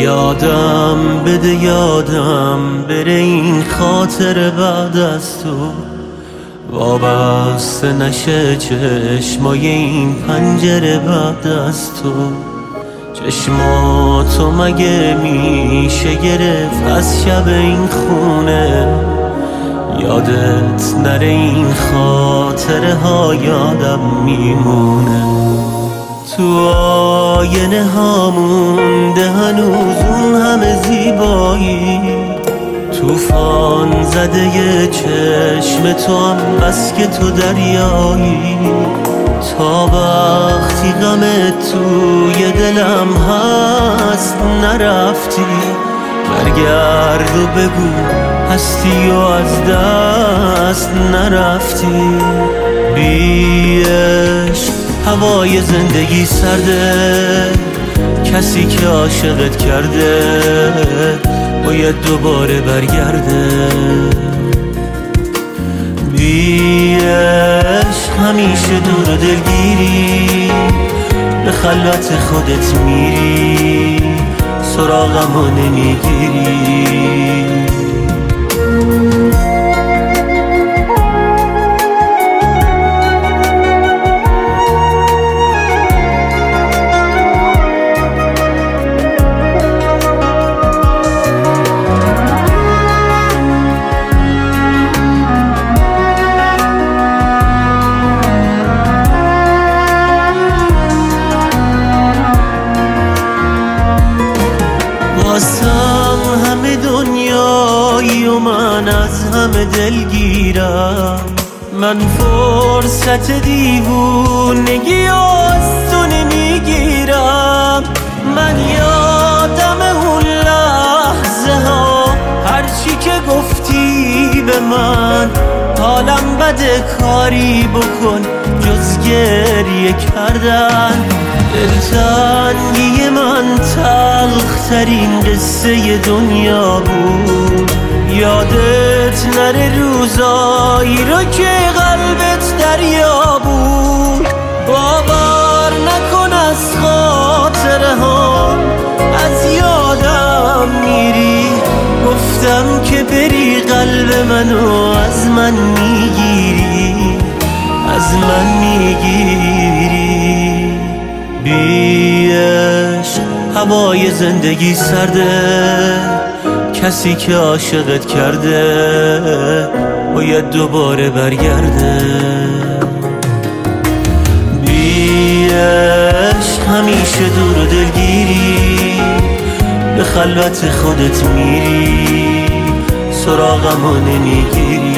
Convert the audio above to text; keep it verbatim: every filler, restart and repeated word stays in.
یادم بده یادم بره این خاطر بعد از تو وابسته نشه چشمای این پنجره بعد از تو چشماتو مگه میشه گرفت از شب این خونه یادت نره این خاطره ها یادم میمونه تو آینه ها مونده هنوز اون همه زیبایی توفان زده یه چشم تو هم بس که تو دریایی تا وقتی غم توی دلم هست نرفتی برگرد و بگو هستی و از دست نرفتی بی عشق هوای زندگی سرده کسی که عاشقت کرده باید دوباره برگرده بی عشق همیشه دور و دلگیری به خلوت خودت میری سراغمو نمیگیری واسم همه دنیایی و من از همه دلگیرم من فرصت دیوونگی از تو نمیگیرم من یادم اون لحظه ها هرچی که گفتی به من حالم بده کاری بکن جز گریه کردن دلتنگی من تلخترین قصه دنیا بود یادت نره روزایی رو که قلبت دریا بود باور نکن از خاطره ها از یادم میری گفتم که بری قلب منو از من میگیری از من میگیری بی عشق هوای زندگی سرده کسی که عاشقت کرده باید دوباره برگرده بی عشق همیشه دور و دلگیری به خلوت خودت میری سراغمو نمیگیری